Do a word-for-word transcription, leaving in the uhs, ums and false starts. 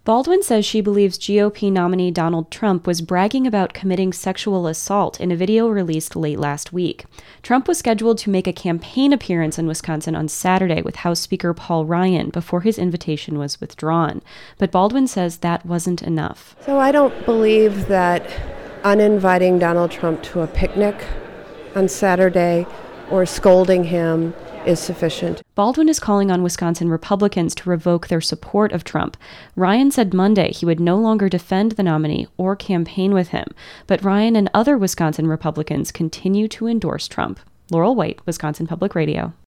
Baldwin says she believes G O P nominee Donald Trump was bragging about committing sexual assault in a video released late last week. Trump was scheduled to make a campaign appearance in Wisconsin on Saturday with House Speaker Paul Ryan before his invitation was withdrawn. But Baldwin says that wasn't enough. So I don't believe that uninviting Donald Trump to a picnic on Saturday or scolding him is sufficient. Baldwin is calling on Wisconsin Republicans to revoke their support of Trump. Ryan said Monday he would no longer defend the nominee or campaign with him, but Ryan and other Wisconsin Republicans continue to endorse Trump. Laurel White, Wisconsin Public Radio.